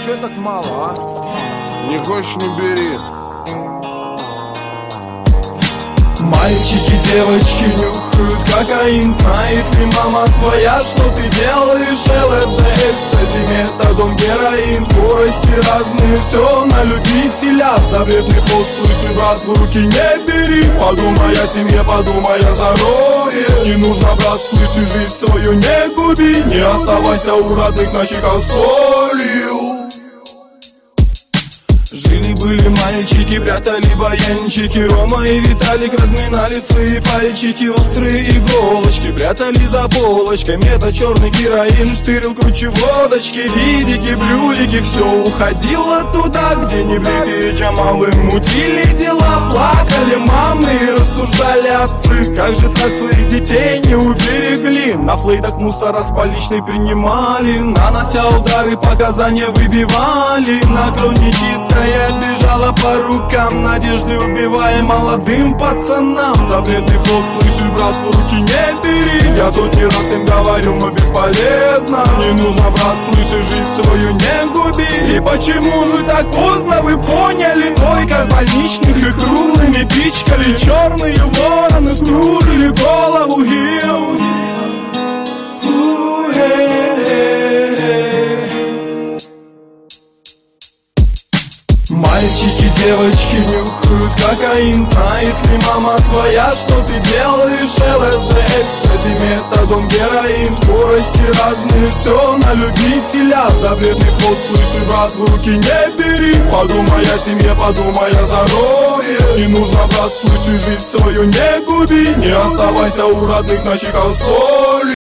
Че так мало, а? Не хочешь, не бери. Мальчики, девочки нюхают кокаин. Знает ли мама твоя, что ты делаешь? ЛСД, экстази, метадон, героин. Скорости разные, все на любителя. Запретный ход, слыши, брат, в руки не бери. Подумай о семье, подумай о здоровье. Не нужно, брат, слыши, жизнь свою не губи. Не оставайся у родных на щеках солью. Жили-были мальчики, прятали баянчики. Рома и Виталик разминали свои пальчики. Острые иголочки прятали за полочками. Это черный героин штырил круче водочки. Видики, брюлики, все уходило туда, где небритые Джамалы мутили дела. Плакали мамы и рассуждали отцы. Как же так своих детей не уберегли? На флейтах мусора с поличной принимали. Нанося удары, показания выбивали. На кровь нечистой бежала по рукам, надежды убивая молодым пацанам. Запретный плод, слышишь, брат, в руки не бери. Я сотни раз им говорю, но бесполезно. Не нужно, брат, слышишь, жизнь свою не губи. И почему же так поздно вы поняли? Той, как больничных и круглыми пичкали. Черные вороны скружили голову гил. Мальчики, девочки нюхают кокаин. Знает ли мама твоя, что ты делаешь? ЛСД, экстази, метадон, героин. Скорости разные, все на любителя. Запретный ход, слыши, брат, в руки не бери. Подумай о семье, подумай о здоровье. Не нужно, брат, слыши, жизнь свою не губи. Не оставайся у родных на щеках соль.